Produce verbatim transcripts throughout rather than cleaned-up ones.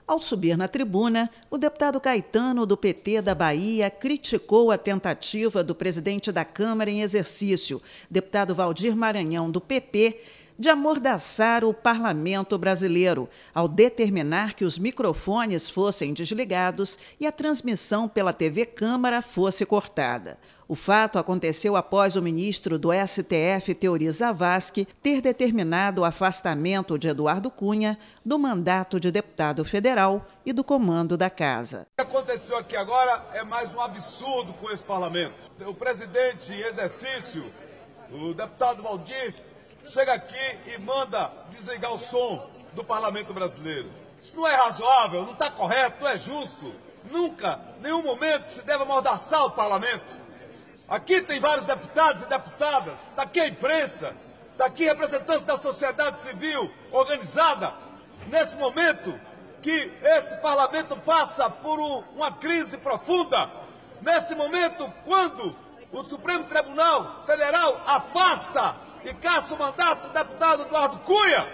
Ao subir na tribuna, o deputado Caetano, do P T da Bahia, criticou a tentativa do presidente da Câmara em exercício, deputado Valdir Maranhão, do P P, de amordaçar o parlamento brasileiro, ao determinar que os microfones fossem desligados e a transmissão pela T V Câmara fosse cortada. O fato aconteceu após o ministro do S T F, Teori Zavascki, ter determinado o afastamento de Eduardo Cunha do mandato de deputado federal e do comando da casa. O que aconteceu aqui agora é mais um absurdo com esse parlamento. O presidente em exercício, o deputado Valdir, chega aqui e manda desligar o som do parlamento brasileiro. Isso não é razoável, não está correto, não é justo. Nunca, em nenhum momento, se deve amordaçar o parlamento. Aqui tem vários deputados e deputadas, está aqui a imprensa, está aqui representantes da sociedade civil organizada. Nesse momento que esse parlamento passa por um, uma crise profunda, nesse momento quando o Supremo Tribunal Federal afasta e caça o mandato do deputado Eduardo Cunha,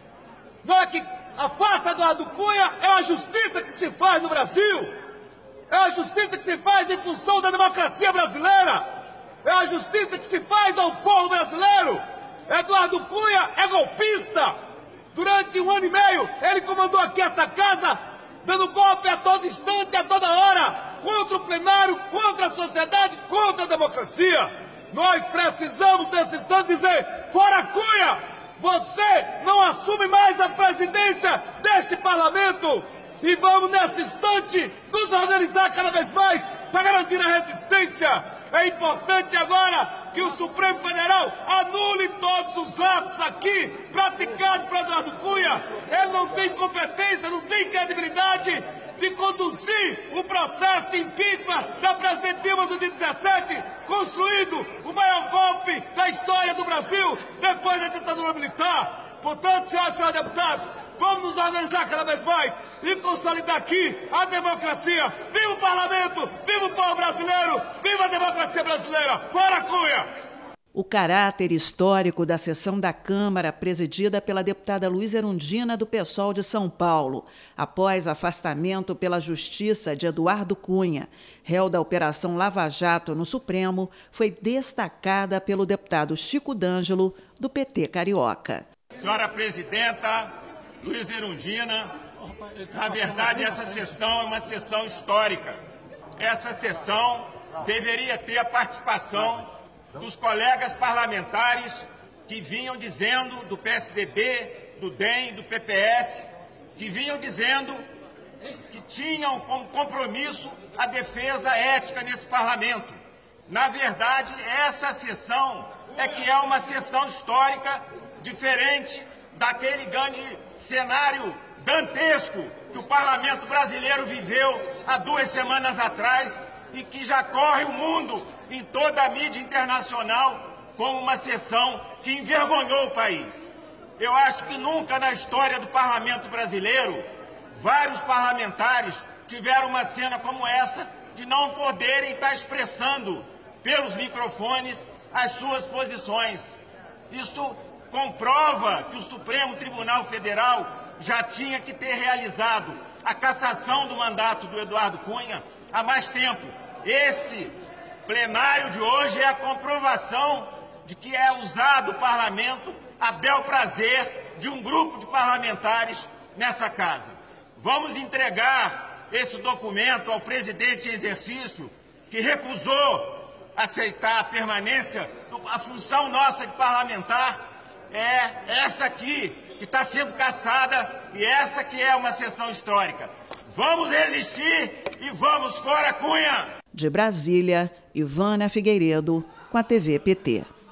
não é que afasta Eduardo Cunha, é a justiça que se faz no Brasil. É a justiça que se faz em função da democracia brasileira. É a justiça que se faz ao povo brasileiro. Eduardo Cunha é golpista. Durante um ano e meio, ele comandou aqui essa casa, dando golpe a todo instante, a toda hora, contra o plenário, contra a sociedade, contra a democracia. Nós precisamos, nesse instante, dizer: fora Cunha! Você não assume mais a presidência deste parlamento! E vamos, nesse instante, nos organizar cada vez mais para garantir a resistência. É importante agora que o Supremo Federal anule todos os atos aqui praticados por Eduardo Cunha. Ele não tem competência, não tem credibilidade de conduzir o processo de impeachment da presidente Dilma do dia dezessete, construído o maior golpe da história do Brasil depois da ditadura militar. Portanto, senhoras e senhores deputados, vamos nos organizar cada vez mais e consolidar aqui a democracia. Viva o parlamento, viva o povo brasileiro, viva a democracia brasileira. Fora Cunha! O caráter histórico da sessão da Câmara, presidida pela deputada Luísa Erundina, do PSOL de São Paulo, após afastamento pela Justiça de Eduardo Cunha, réu da Operação Lava Jato no Supremo, foi destacada pelo deputado Chico D'Angelo, do P T carioca. Senhora presidenta Luísa Erundina, na verdade essa sessão é uma sessão histórica. Essa sessão deveria ter a participação dos colegas parlamentares que vinham dizendo, do P S D B, do D E M, do P P S, que vinham dizendo que tinham como compromisso a defesa ética nesse parlamento. Na verdade, essa sessão é que é uma sessão histórica, diferente daquele grande cenário dantesco que o parlamento brasileiro viveu há duas semanas atrás e que já corre o mundo em toda a mídia internacional como uma sessão que envergonhou o país. Eu acho que nunca na história do parlamento brasileiro vários parlamentares tiveram uma cena como essa de não poderem estar expressando pelos microfones as suas posições. Isso comprova que o Supremo Tribunal Federal já tinha que ter realizado a cassação do mandato do Eduardo Cunha há mais tempo. Esse plenário de hoje é a comprovação de que é usado o parlamento a bel prazer de um grupo de parlamentares nessa casa. Vamos entregar esse documento ao presidente em exercício, que recusou aceitar a permanência, a função nossa de parlamentar é essa aqui, que está sendo cassada, e essa que é uma sessão histórica. Vamos resistir e vamos fora Cunha! De Brasília, Ivânia Figueiredo, com a T V P T.